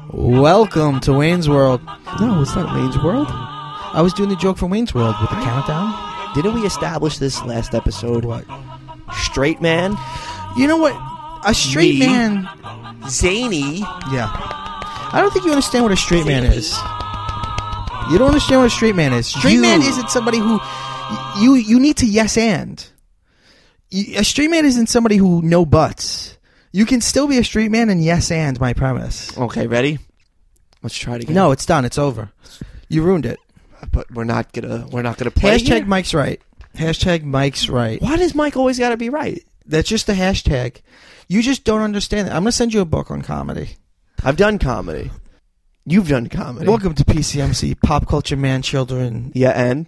Welcome to Wayne's World. No, it's not Wayne's World. I was doing the joke from Wayne's World with the countdown. Didn't we establish this last episode? What? Straight man, You know what? A straight Me. man... zany. Yeah. I don't think you understand what a straight man is. You don't understand what a straight man is. Straight man isn't somebody who... You need to yes and. A straight man isn't somebody who no buts. You can still be a straight man and yes and my premise. Okay, ready? Let's try it again. No, it's done. It's over. You ruined it. But we're not gonna play. Hashtag here? Mike's right. Hashtag Mike's right. Why does Mike always got to be right? That's just the hashtag. You just don't understand it. I'm going to send you a book on comedy. I've done comedy. You've done comedy. Welcome to PCMC, Pop Culture Man Children. Yeah, and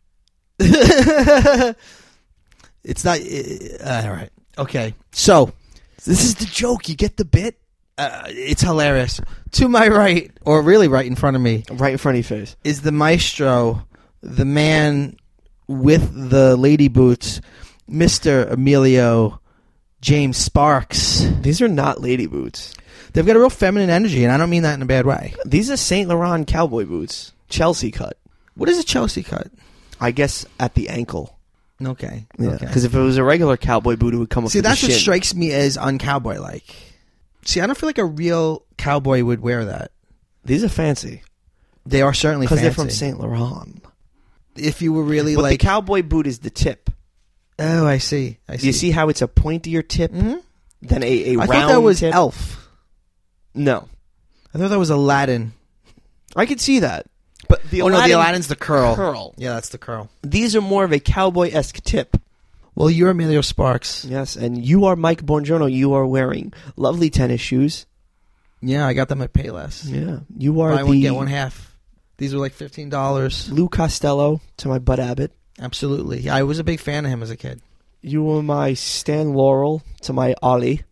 It's not... all right. Okay. So, this is the joke. You get the bit it's hilarious. To my right, or really right in front of me, right in front of your face. is the maestro, the man with the lady boots, Mr. Emilio James Sparks. These are not lady boots. They've got a real feminine energy, and I don't mean that in a bad way. These are Saint Laurent cowboy boots, Chelsea cut. What is a Chelsea cut? I guess at the ankle. Okay. Yeah. Okay. Because if it was a regular cowboy boot, it would come up. See, to that's the what shin. strikes me as uncowboy-like. See, I don't feel like a real cowboy would wear that. These are fancy They are certainly because fancy. they're from Saint Laurent. If you were really But like... the cowboy boot is the tip. Oh, I see. I see. You see how it's a pointier tip Mm-hmm. than a I round thought that was tip? Elf. No. I thought that was Aladdin. I could see that. But the Oh, no, the Aladdin's the curl. curl. Yeah, that's the curl. These are more of a cowboy-esque tip. Well, you're Emilio Sparks. Yes, and you are Mike Bongiorno. You are wearing lovely tennis shoes. Yeah, I got them at Payless. Yeah. You are Buy one, get one half. These were like $15. Lou Costello to my Bud Abbott. Absolutely. Yeah, I was a big fan of him as a kid. You were my Stan Laurel to my Ollie.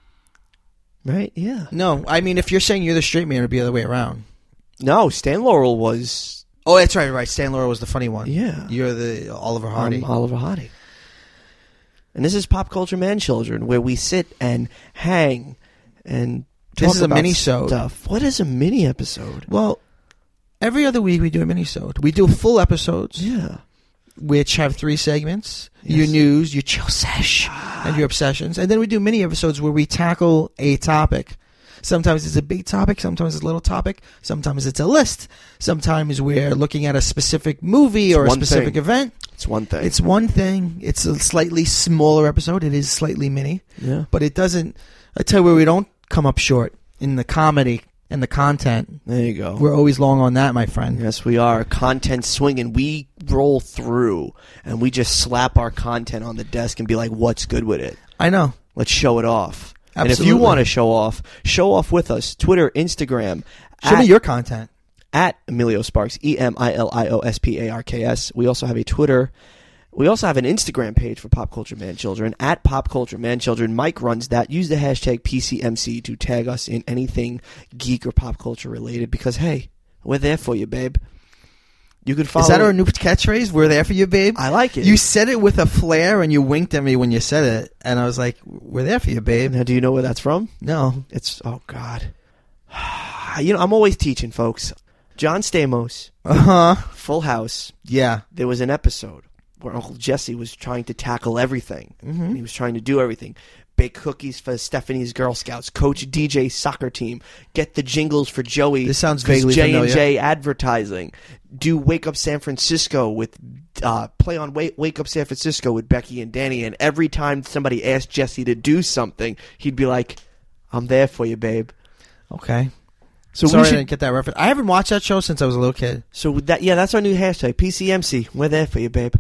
Right? Yeah. No, I mean, if you're saying you're the straight man, it would be the other way around. No, Stan Laurel was... Oh, that's right, right. Stan Laurel was the funny one. Yeah. You're the Oliver Hardy. I'm Oliver Hardy. And this is Pop Culture Man Children, where we sit and hang and talk This is a about mini-sode. stuff. What is a mini episode? Well, every other week we do a mini-sode. We do full episodes, Yeah. which have 3 segments. Yes. Your news, your chill sesh, and your obsessions. And then we do mini episodes where we tackle a topic. Sometimes it's a big topic, sometimes it's a little topic, sometimes it's a list, sometimes we're looking at a specific movie or a one specific thing. event. It's one thing. It's one thing. It's a slightly smaller episode. It is slightly mini, yeah. but it doesn't... I tell you where we don't come up short, in the comedy and the content. There you go. We're always long on that, my friend. Yes, we are. Content swinging. We roll through and we just slap our content on the desk and be like, what's good with it? I know. Let's show it off. And if Absolutely. you want to show off with us. Twitter, Instagram. Show me your content. At Emilio Sparks, EMILIOSPARKS. We also have a Twitter. We also have an Instagram page for Pop Culture Man Children, at Pop Culture Man Children. Mike runs that. Use the hashtag PCMC to tag us in anything geek or pop culture related because, hey, we're there for you, babe. You could follow. Is that our new catchphrase? We're there for you, babe? I like it. You said it with a flair and you winked at me when you said it. And I was like, we're there for you, babe. Now, do you know where that's from? No. It's, oh, God. You know, I'm always teaching, folks. John Stamos, Uh-huh. Full House. Yeah. There was an episode where Uncle Jesse was trying to tackle everything. Mm-hmm. And he was trying to do everything. Bake cookies for Stephanie's Girl Scouts. Coach DJ soccer team. Get the jingles for Joey. This sounds vaguely familiar. J&J advertising. Do Wake Up San Francisco with... play on Wake Up San Francisco with Becky and Danny. And every time somebody asked Jesse to do something, he'd be like, I'm there for you, babe. Okay. So Sorry we should... I didn't get that reference. I haven't watched that show since I was a little kid. So that, yeah, that's our new hashtag. PCMC. We're there for you, babe.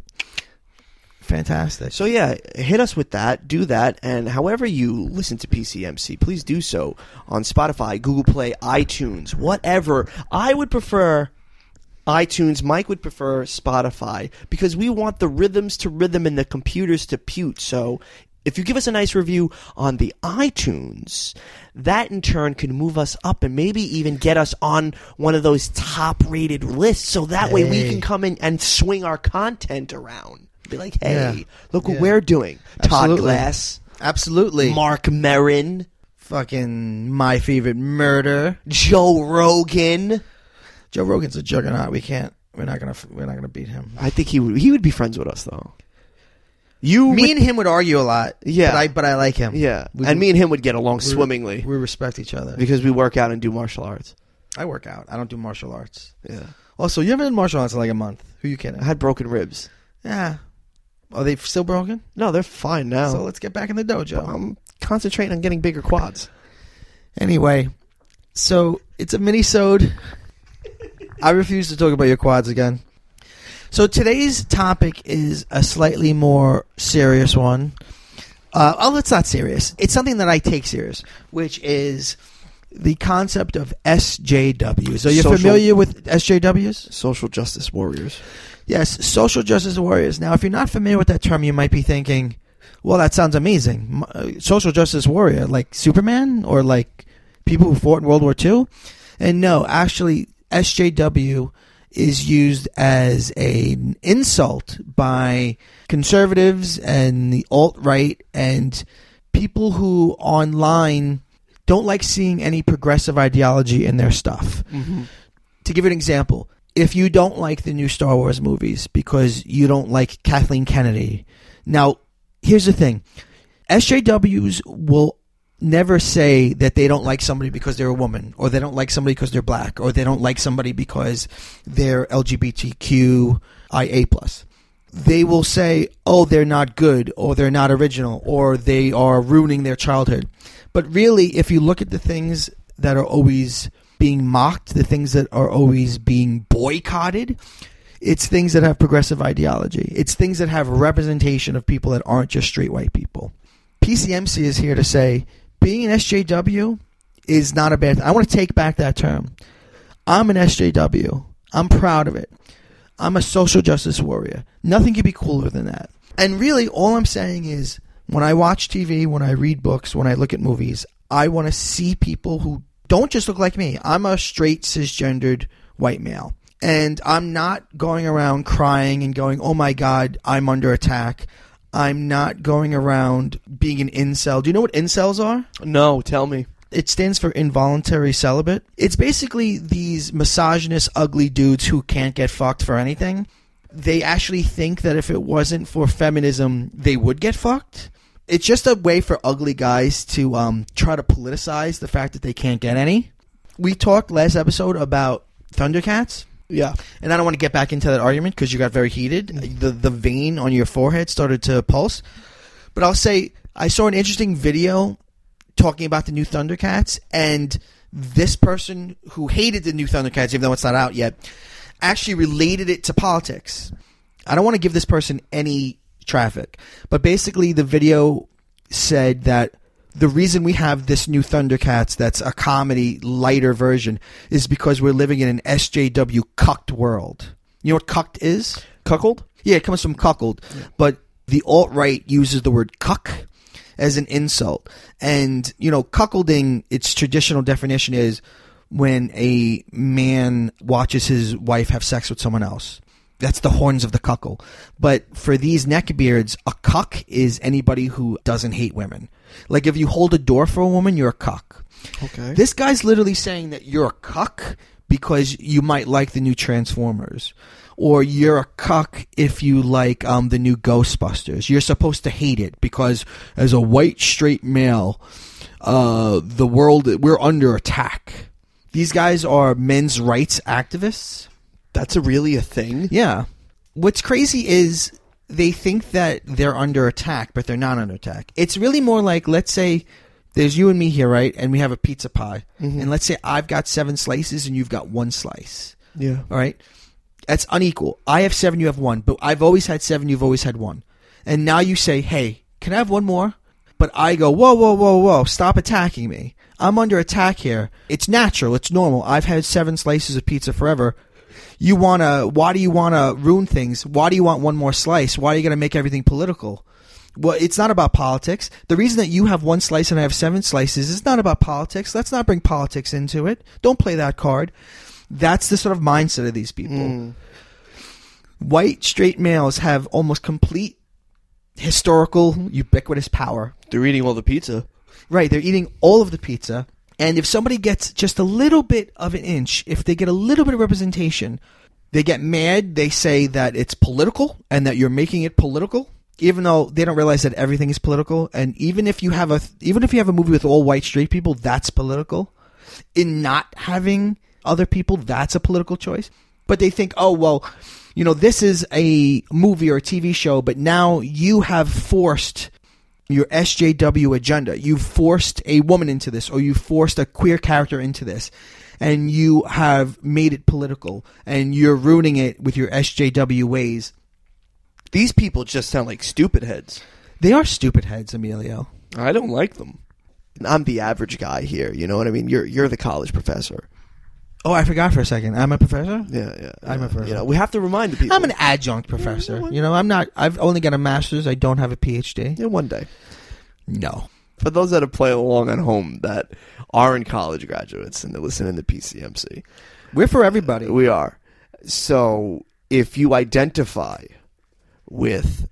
Fantastic. So yeah, hit us with that, do that, and however you listen to PCMC, please do so on Spotify, Google Play, iTunes, whatever. I would prefer iTunes. Mike would prefer Spotify because we want the rhythms to rhythm and the computers to pute. So if you give us a nice review on the iTunes, that in turn can move us up and maybe even get us on one of those top-rated lists so that way we can come in and swing our content around. Be like, hey, look what we're doing. Todd Absolutely. Glass. Absolutely. Mark Maron. Fucking My Favorite Murder. Joe Rogan. Joe Rogan's a juggernaut. We're not gonna beat him. I think he would be friends with us though. Me and him would argue a lot. Yeah, but I like him. Yeah, and me and him would get along swimmingly. We respect each other because we work out and do martial arts. I work out. I don't do martial arts. Yeah. Also, you haven't done martial arts in like a month. Who you kidding? I had broken ribs. Yeah. Are they still broken? No, they're fine now. So let's get back in the dojo. I'm concentrating on getting bigger quads. Anyway, so it's a mini-sode. I refuse to talk about your quads again. So today's topic is a slightly more serious one. It's not serious. It's something that I take serious, which is the concept of SJWs. Are you familiar with SJWs? Social justice warriors. Yes, social justice warriors. Now, if you're not familiar with that term, you might be thinking, well, that sounds amazing. Social justice warrior, like Superman or like people who fought in World War II? And no, actually, SJW is used as an insult by conservatives and the alt-right and people who online don't like seeing any progressive ideology in their stuff. Mm-hmm. To give you an example, if you don't like the new Star Wars movies because you don't like Kathleen Kennedy. Now, here's the thing. SJWs will never say that they don't like somebody because they're a woman, or they don't like somebody because they're black, or they don't like somebody because they're LGBTQIA+. They will say, oh, they're not good, or they're not original, or they are ruining their childhood. But really, if you look at the things that are always being mocked, the things that are always being boycotted, it's things that have progressive ideology. It's things that have representation of people that aren't just straight white people. PCMC is here to say being an SJW is not a bad thing. I want to take back that term. I'm an SJW. I'm proud of it. I'm a social justice warrior. Nothing could be cooler than that. And really, all I'm saying is when I watch TV, when I read books, when I look at movies, I want to see people who don't just look like me. I'm a straight, cisgendered white male. And I'm not going around crying and going, oh my God, I'm under attack. I'm not going around being an incel. Do you know what incels are? No, tell me. It stands for involuntary celibate. It's basically these misogynist, ugly dudes who can't get fucked for anything. They actually think that if it wasn't for feminism, they would get fucked. It's just a way for ugly guys to try to politicize the fact that they can't get any. We talked last episode about Thundercats. Yeah. And I don't want to get back into that argument because you got very heated. The vein on your forehead started to pulse. But I'll say I saw an interesting video talking about the new Thundercats, and this person who hated the new Thundercats, even though it's not out yet, actually related it to politics. I don't want to give this person any traffic, but basically the video said that the reason we have this new Thundercats that's a comedy, lighter version is because we're living in an SJW cucked world. You know what cucked is? Cuckold? Yeah, it comes from cuckold. Yeah. But the alt-right uses the word cuck as an insult. And, you know, cuckolding, its traditional definition is when a man watches his wife have sex with someone else. That's the horns of the cuckle. But for these neckbeards, a cuck is anybody who doesn't hate women. Like if you hold a door for a woman, you're a cuck. Okay. This guy's literally saying that you're a cuck because you might like the new Transformers. Or you're a cuck if you like the new Ghostbusters. You're supposed to hate it because as a white straight male, the world, we're under attack. These guys are men's rights activists. That's really a thing? Yeah. What's crazy is they think that they're under attack, but they're not under attack. It's really more like, let's say there's you and me here, right? And we have a pizza pie. Mm-hmm. And let's say I've got 7 slices and you've got 1 slice. Yeah. All right? That's unequal. I have 7, you have 1. But I've always had 7, you've always had 1. And now you say, hey, can I have 1 more? But I go, whoa, whoa, whoa, whoa, stop attacking me. I'm under attack here. It's natural. It's normal. I've had 7 slices of pizza forever. Why do you want to ruin things? Why do you want 1 more slice? Why are you going to make everything political? Well, it's not about politics. The reason that you have 1 slice and I have 7 slices is not about politics. Let's not bring politics into it. Don't play that card. That's the sort of mindset of these people. Mm. White, straight males have almost complete historical, ubiquitous power. They're eating all the pizza. Right, they're eating all of the pizza, and if somebody gets just a little bit of an inch, if they get a little bit of representation, they get mad. They say that it's political and that you're making it political, even though they don't realize that everything is political. And even if you have a movie with all white straight people, that's political. In not having other people, that's a political choice. But they think, oh, well, this is a movie or a TV show, but now you have forced your SJW agenda. You've forced a woman into this, or you forced a queer character into this, and you have made it political, and you're ruining it with your SJW ways. These people just sound like stupid heads. They are stupid heads, Emilio. I don't like them. I'm the average guy here, you know what I mean? You're the college professor. Oh, I forgot for a second. I'm a professor? Yeah. I'm a professor. We have to remind the people. I'm an adjunct professor. I've only got a master's. I don't have a PhD. Yeah, one day. No. For those that are playing along at home that aren't college graduates and they're listening to PCMC. We're for everybody. We are. So if you identify with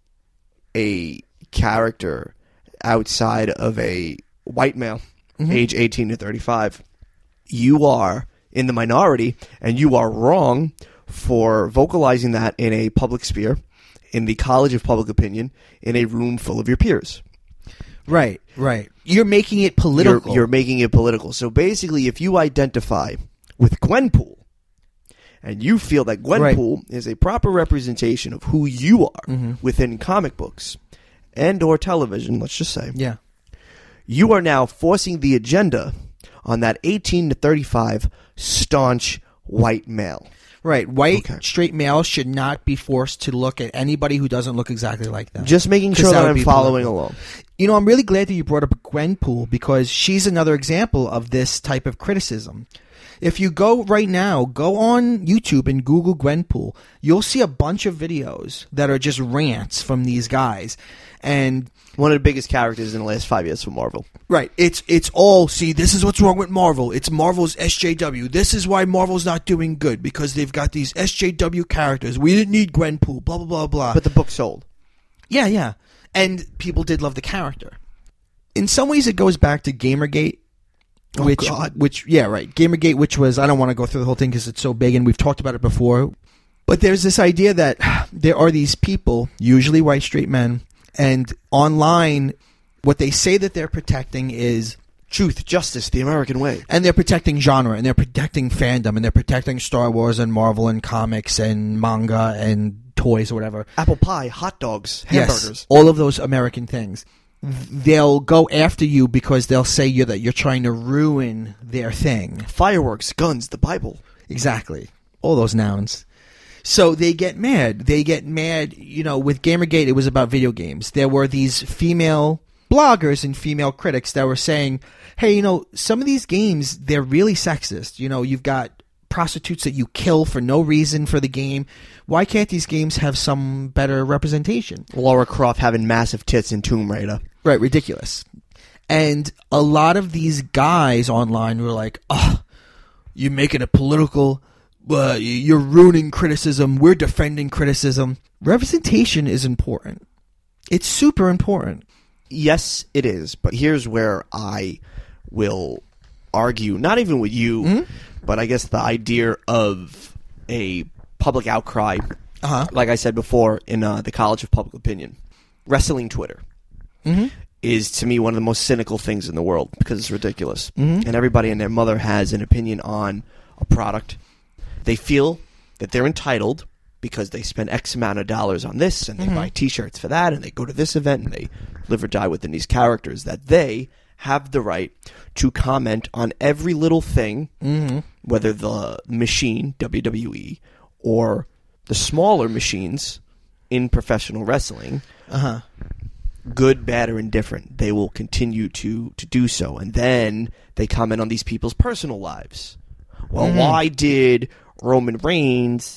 a character outside of a white male, age 18 to 35, you are in the minority, and you are wrong for vocalizing that in a public sphere, in the College of Public Opinion, in a room full of your peers. Right. You're making it political. You're making it political. So basically, if you identify with Gwenpool, and you feel that Gwenpool is a proper representation of who you are within comic books and or television, let's just say, you are now forcing the agenda on that 18 to 35 staunch white male. Right. White straight males should not be forced to look at anybody who doesn't look exactly like them. Just making sure that I'm following along. I'm really glad that you brought up Gwenpool, because she's another example of this type of criticism. If you go right now, go on YouTube and Google Gwenpool, you'll see a bunch of videos that are just rants from these guys. And one of the biggest characters in the last 5 years for Marvel. Right. It's all, see, this is what's wrong with Marvel. It's Marvel's SJW. This is why Marvel's not doing good, because they've got these SJW characters. We didn't need Gwenpool, blah, blah, blah, blah. But the book sold. Yeah. And people did love the character. In some ways, it goes back to Gamergate. Gamergate, which was, I don't want to go through the whole thing because it's so big and we've talked about it before. But there's this idea that there are these people, usually white straight men, and online, what they say that they're protecting is truth, justice, the American way. And they're protecting genre, and they're protecting fandom, and they're protecting Star Wars and Marvel and comics and manga and toys or whatever. Apple pie, hot dogs, hamburgers. Yes, all of those American things. They'll go after you because they'll say that you're trying to ruin their thing. Fireworks, guns, the Bible. Exactly. All those nouns. So they get mad. With Gamergate, it was about video games. There were these female bloggers and female critics that were saying, hey, some of these games, they're really sexist. You've got prostitutes that you kill for no reason for the game. Why can't these games have some better representation? Lara Croft having massive tits in Tomb Raider. Right, ridiculous. And a lot of these guys online were like, oh, you're making it political. You're ruining criticism. We're defending criticism. Representation is important. It's super important. Yes, it is. But here's where I will argue, not even with you, but I guess the idea of a public outcry, like I said before, in the College of Public Opinion. Wrestling Twitter is, to me, one of the most cynical things in the world because it's ridiculous. And everybody and their mother has an opinion on a product. They feel that they're entitled because they spend X amount of dollars on this, and they buy T-shirts for that, and they go to this event, and they live or die within these characters, that they have the right to comment on every little thing, whether the machine, WWE, or the smaller machines in professional wrestling, good, bad, or indifferent. They will continue to do so. And then they comment on these people's personal lives. Well, why did Roman Reigns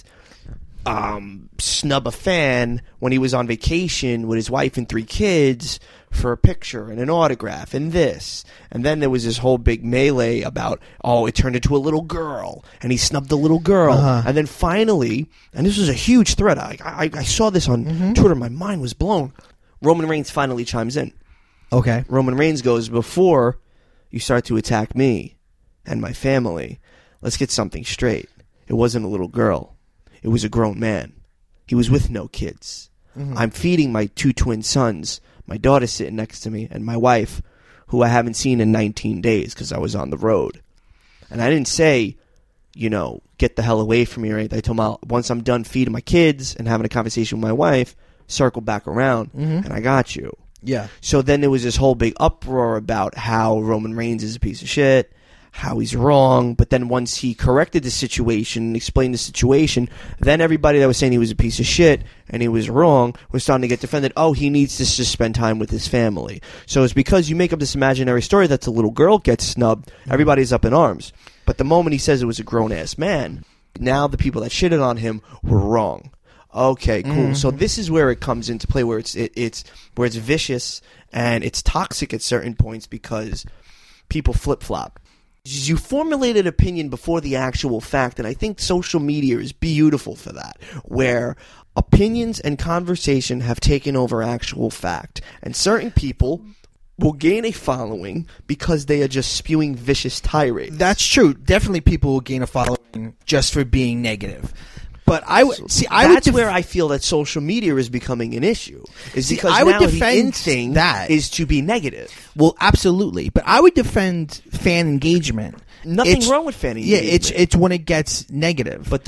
snub a fan when he was on vacation with his wife and 3 kids for a picture and an autograph and this? And then there was this whole big melee about, it turned into a little girl, and he snubbed the little girl. And then finally, and this was a huge thread, I saw this on Twitter, my mind was blown. Roman Reigns finally chimes in. Okay. Roman Reigns goes, before you start to attack me and my family, let's get something straight. It wasn't a little girl. It was a grown man. He was with no kids. Mm-hmm. I'm feeding my 2 twin sons, my daughter sitting next to me, and my wife, who I haven't seen in 19 days because I was on the road. And I didn't say, get the hell away from me or anything. I told him, once I'm done feeding my kids and having a conversation with my wife, circle back around, and I got you. Yeah. So then there was this whole big uproar about how Roman Reigns is a piece of shit, how he's wrong, but then once he corrected the situation, explained the situation, then everybody that was saying he was a piece of shit and he was wrong was starting to get defended. Oh, he needs to just spend time with his family. So it's because you make up this imaginary story that the little girl gets snubbed, everybody's up in arms. But the moment he says it was a grown-ass man, now the people that shitted on him were wrong. Okay, cool. Mm-hmm. So this is where it comes into play, where it's vicious and it's toxic at certain points because people flip-flop. You formulate an opinion before the actual fact, and I think social media is beautiful for that, where opinions and conversation have taken over actual fact, and certain people will gain a following because they are just spewing vicious tirades. That's true. Definitely people will gain a following just for being negative. But that's where I feel that social media is becoming an issue. Is because I would now defend the in thing that is to be negative. Well, absolutely. But I would defend fan engagement. Nothing wrong with fan engagement. Yeah, it's when it gets negative. But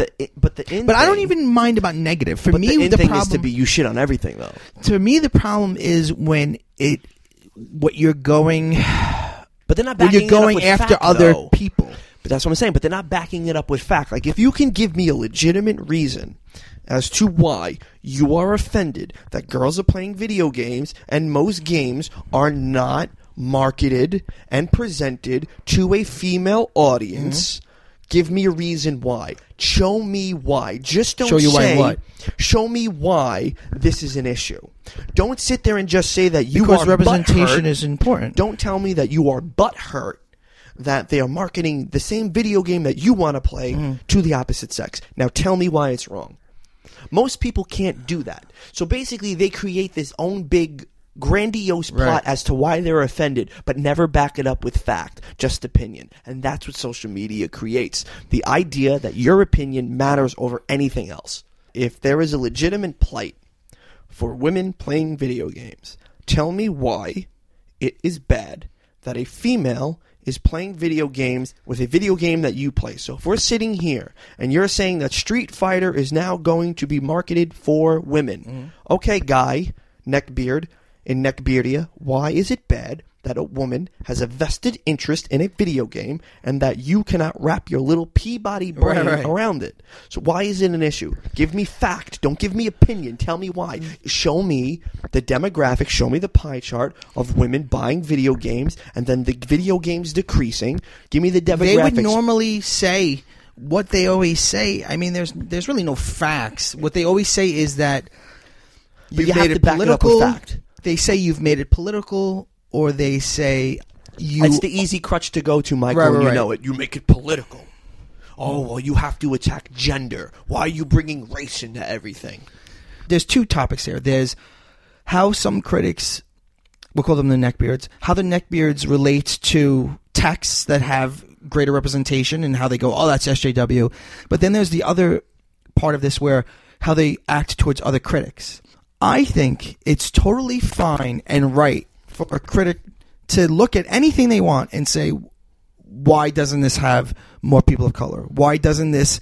I don't even mind about negative. For me, the problem is to be you shit on everything though. To me, the problem is when what you're going. But they're not backing when you're going it up with after fact, other though. people. But that's what I'm saying. But they're not backing it up with fact. Like, if you can give me a legitimate reason as to why you are offended that girls are playing video games and most games are not marketed and presented to a female audience, give me a reason why. Show me why. Just don't show me why this is an issue. Don't sit there and just say that you because are representation butthurt. is important. Don't tell me that you are butthurt that they are marketing the same video game that you want to play to the opposite sex. Now tell me why it's wrong. Most people can't do that. So basically they create this own big grandiose plot as to why they're offended, but never back it up with fact, just opinion. And that's what social media creates. The idea that your opinion matters over anything else. If there is a legitimate plight for women playing video games, tell me why it is bad that a female is playing video games with a video game that you play. So if we're sitting here and you're saying that Street Fighter is now going to be marketed for women, okay, guy, neckbeard, in Neckbeardia, why is it bad that a woman has a vested interest in a video game and that you cannot wrap your little Peabody brain around it? So why is it an issue? Give me fact. Don't give me opinion. Tell me why. Show me the demographics. Show me the pie chart of women buying video games and then the video games decreasing. Give me the demographics. They would normally say what they always say. I mean, there's really no facts. What they always say is that you have to back it up with fact. They say you've made it political, or they say you... It's the easy crutch to go to, Michael, and you know it. You make it political. Oh, well, you have to attack gender. Why are you bringing race into everything? There's two topics here. There's how some critics, we'll call them the neckbeards, how the neckbeards relate to texts that have greater representation and how they go, oh, that's SJW. But then there's the other part of this where how they act towards other critics. I think it's totally fine and right for a critic to look at anything they want and say, why doesn't this have more people of color? Why doesn't this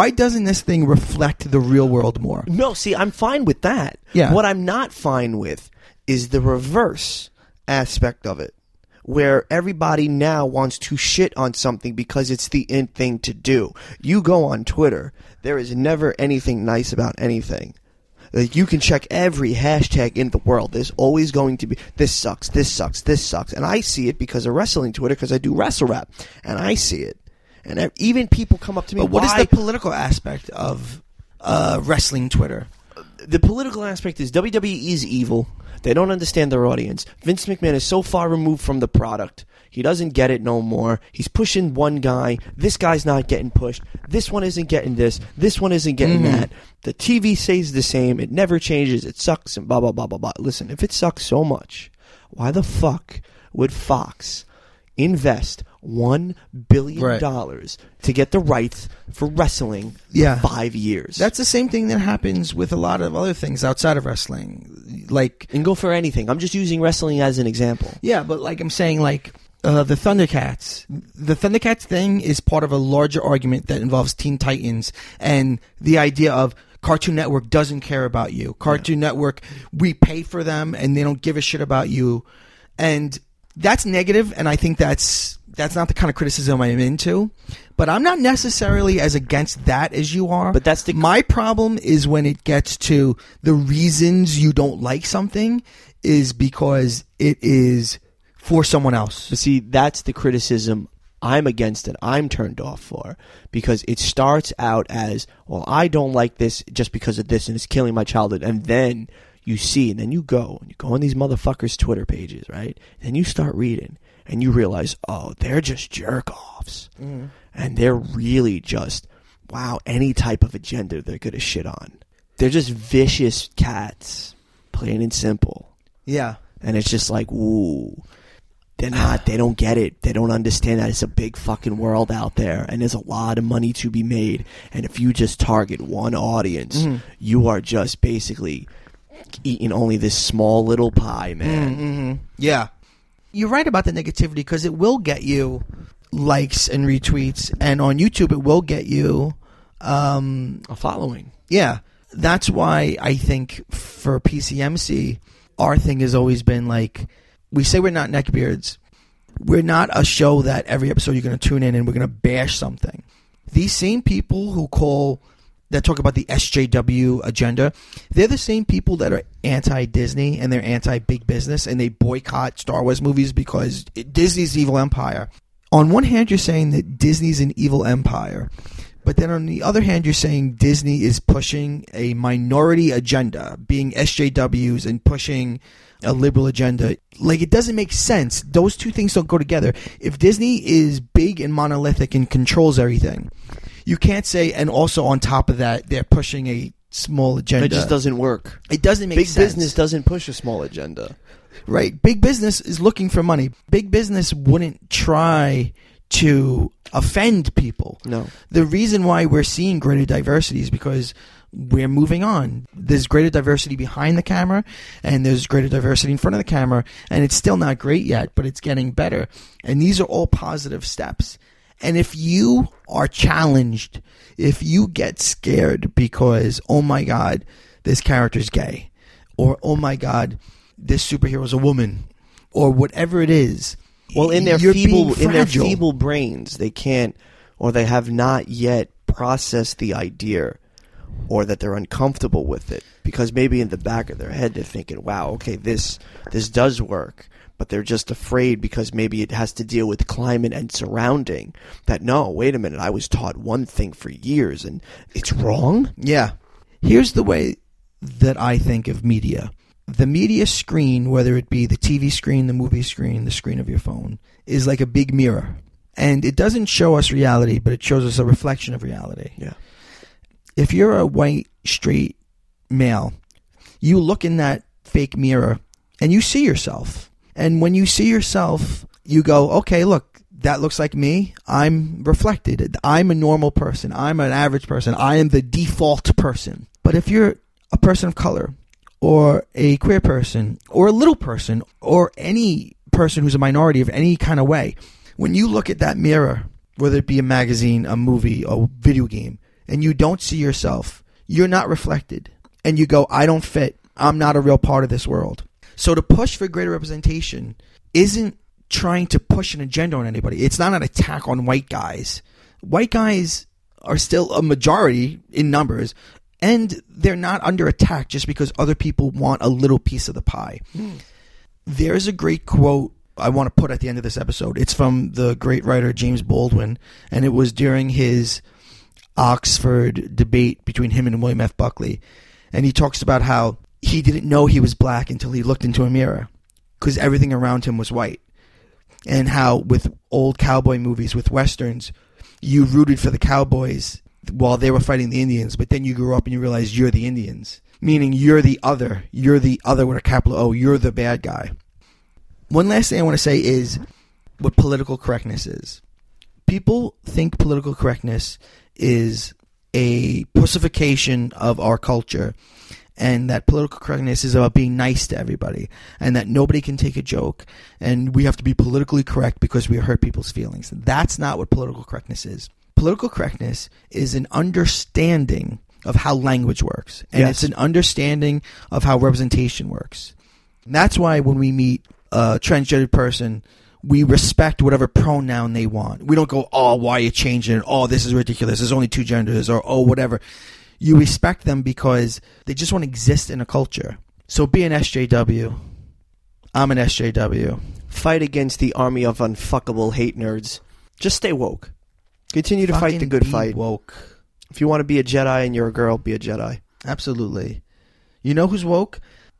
thing reflect the real world more? No, see, I'm fine with that. Yeah. What I'm not fine with is the reverse aspect of it, where everybody now wants to shit on something because it's the in thing to do. You go on Twitter, there is never anything nice about anything. Like, you can check every hashtag in the world. There's always going to be, this sucks, this sucks, this sucks. And I see it because of wrestling Twitter, because I do wrestle rap. And I see it. And even people come up to me, but what is the political aspect of wrestling Twitter? The political aspect is WWE is evil. They don't understand their audience. Vince McMahon is so far removed from the product. He doesn't get it no more. He's pushing one guy. This guy's not getting pushed. This one isn't getting this. This one isn't getting that. The TV stays the same. It never changes. It sucks and blah, blah, blah, blah, blah. Listen, if it sucks so much, Why the fuck would Fox invest $1 billion to get the rights for wrestling for 5 years? That's the same thing that happens with a lot of other things outside of wrestling. Like, and go for anything. I'm just using wrestling as an example. Yeah, but like I'm saying, like the Thundercats. The Thundercats thing is part of a larger argument that involves Teen Titans and the idea of Cartoon Network doesn't care about you. Cartoon Network, we pay for them and they don't give a shit about you. And that's negative, and I think that's not the kind of criticism I'm into. But I'm not necessarily as against that as you are. But that's my problem is when it gets to the reasons you don't like something is because it is for someone else. But see, that's the criticism I'm against and I'm turned off for, because it starts out as, well, I don't like this just because of this and it's killing my childhood, and then you see, and then you go on these motherfuckers' Twitter pages, right? And then you start reading and you realize, oh, they're just jerk-offs. Mm. And they're really just, wow, any type of agenda they're going to shit on. They're just vicious cats, plain and simple. Yeah. And it's just like, ooh. They don't get it. They don't understand that it's a big fucking world out there and there's a lot of money to be made. And if you just target one audience, you are just basically eating only this small little pie, man. Mm-hmm. Yeah. You're right about the negativity because it will get you likes and retweets, and on YouTube it will get you a following. Yeah. That's why I think for PCMC, our thing has always been like, we say we're not neckbeards. We're not a show that every episode you're going to tune in and we're going to bash something. These same people that talk about the SJW agenda, they're the same people that are anti-Disney and they're anti-big business and they boycott Star Wars movies because Disney's evil empire. On one hand, you're saying that Disney's an evil empire, but then on the other hand, you're saying Disney is pushing a minority agenda, being SJWs and pushing a liberal agenda. Like, it doesn't make sense. Those two things don't go together. If Disney is big and monolithic and controls everything, you can't say, and also on top of that, they're pushing a small agenda. It just doesn't work. It doesn't make sense. Big business doesn't push a small agenda. Right. Big business is looking for money. Big business wouldn't try to offend people. No. The reason why we're seeing greater diversity is because we're moving on. There's greater diversity behind the camera and there's greater diversity in front of the camera, and it's still not great yet, but it's getting better. And these are all positive steps. And if you are challenged, if you get scared because, oh my God, this character's gay, or oh my God, this superhero's a woman, or whatever it is, well, in their feeble brains, they can't, or they have not yet processed the idea, or that they're uncomfortable with it, because maybe in the back of their head they're thinking, wow, okay, this does work, but they're just afraid because maybe it has to deal with climate and surrounding, that no, wait a minute, I was taught one thing for years and it's wrong? Yeah. Here's the way that I think of media. The media screen, whether it be the TV screen, the movie screen, the screen of your phone, is like a big mirror. And it doesn't show us reality, but it shows us a reflection of reality. Yeah. If you're a white, straight male, you look in that fake mirror and you see yourself. And when you see yourself, you go, okay, look, that looks like me. I'm reflected. I'm a normal person. I'm an average person. I am the default person. But if you're a person of color, or a queer person, or a little person, or any person who's a minority of any kind of way, when you look at that mirror, whether it be a magazine, a movie, a video game, and you don't see yourself, you're not reflected. And you go, I don't fit. I'm not a real part of this world. So to push for greater representation isn't trying to push an agenda on anybody. It's not an attack on white guys. White guys are still a majority in numbers, and they're not under attack just because other people want a little piece of the pie. There's a great quote I want to put at the end of this episode. It's from the great writer James Baldwin, and it was during his Oxford debate between him and William F. Buckley. And he talks about how he didn't know he was black until he looked into a mirror because everything around him was white. And how with old cowboy movies, with Westerns, you rooted for the cowboys while they were fighting the Indians, but then you grew up and you realized you're the Indians, meaning you're the other with a capital O, you're the bad guy. One last thing I want to say is what political correctness is. People think political correctness is a pussification of our culture, and that political correctness is about being nice to everybody, and that nobody can take a joke, and we have to be politically correct because we hurt people's feelings. That's not what political correctness is. Political correctness is an understanding of how language works, and it's an understanding of how representation works. And that's why when we meet a transgender person, we respect whatever pronoun they want. We don't go, oh, why are you changing it? Oh, this is ridiculous. There's only two genders, or oh, whatever. You respect them because they just want to exist in a culture. So be an SJW. I'm an SJW. Fight against the army of unfuckable hate nerds. Just stay woke. Continue to fight the good be fight. Woke. If you want to be a Jedi and you're a girl, be a Jedi. Absolutely. You know who's woke?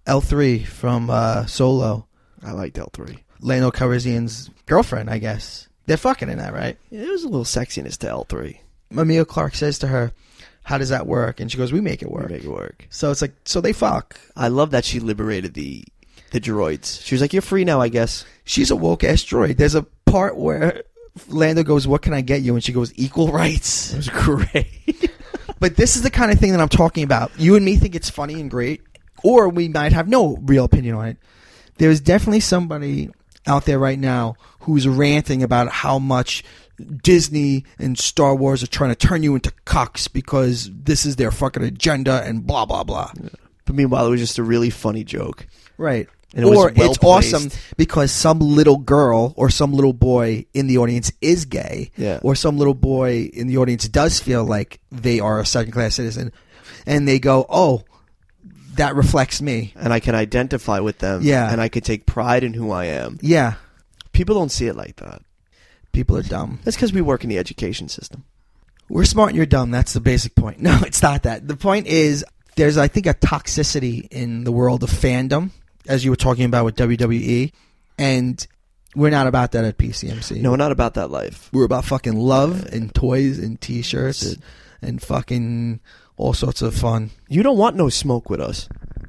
L3 from Solo. I liked L3. Lando Calrissian's girlfriend, I guess. They're fucking in that, right? Yeah, there was a little sexiness to L3. Emilia Clarke says to her, how does that work? And she goes, we make it work. We make it work. So it's like, so they fuck. I love that she liberated the droids. She was like, you're free now, I guess. She's a woke-ass droid. There's a part where Lando goes, what can I get you? And she goes, equal rights. It was great. But this is the kind of thing that I'm talking about. You and me think it's funny and great, or we might have no real opinion on it. There's definitely somebody out there right now who's ranting about how much Disney and Star Wars are trying to turn you into cucks because this is their fucking agenda and blah, blah, blah. Yeah. But meanwhile, it was just a really funny joke. Right. And it was it's awesome because some little girl or some little boy in the audience is gay, or some little boy in the audience does feel like they are a second-class citizen, and they go, oh, that reflects me. And I can identify with them. Yeah. And I can take pride in who I am. Yeah. People don't see it like that. People are dumb. That's because we work in the education system. We're smart and you're dumb. That's the basic point. No, it's not that. The point is there's, I think, a toxicity in the world of fandom, as you were talking about with WWE, and we're not about that at PCMC. No, we're not about that life. We're about fucking love and toys and T-shirts and fucking all sorts of fun. You don't want no smoke with us.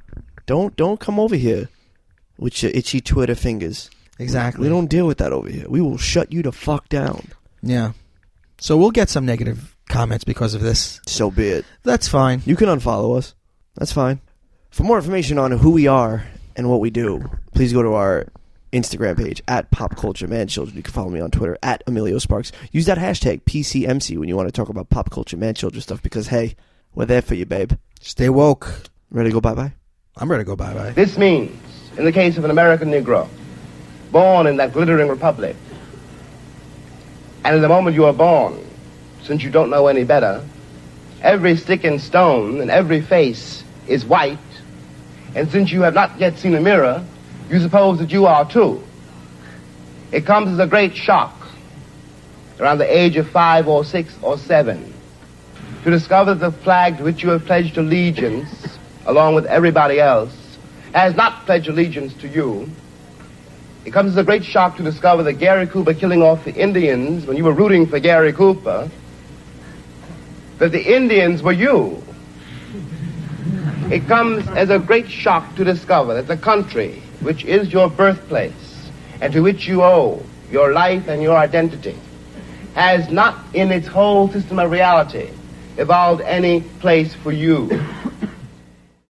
Don't come over here with your itchy Twitter fingers. Exactly. We don't deal with that over here. We will shut you the fuck down. Yeah. So we'll get some negative comments because of this. So be it. That's fine. You can unfollow us. That's fine. For more information on who we are and what we do, please go to our Instagram page at Pop Culture Man Children. You can follow me on Twitter at Emilio Sparks. Use that hashtag PCMC when you want to talk about Pop Culture Man Children stuff because, hey, we're there for you, babe. Stay woke. Ready to go bye-bye? I'm ready to go bye-bye. This means, in the case of an American Negro, born in that glittering republic, and at the moment you are born, since you don't know any better, every stick and stone and every face is white, and since you have not yet seen a mirror, you suppose that you are too. It comes as a great shock, around the age of 5 or 6 or 7, to discover that the flag to which you have pledged allegiance, along with everybody else, has not pledged allegiance to you. It comes as a great shock to discover that Gary Cooper killing off the Indians when you were rooting for Gary Cooper, that the Indians were you. It comes as a great shock to discover that the country, which is your birthplace, and to which you owe your life and your identity, has not in its whole system of reality evolved any place for you.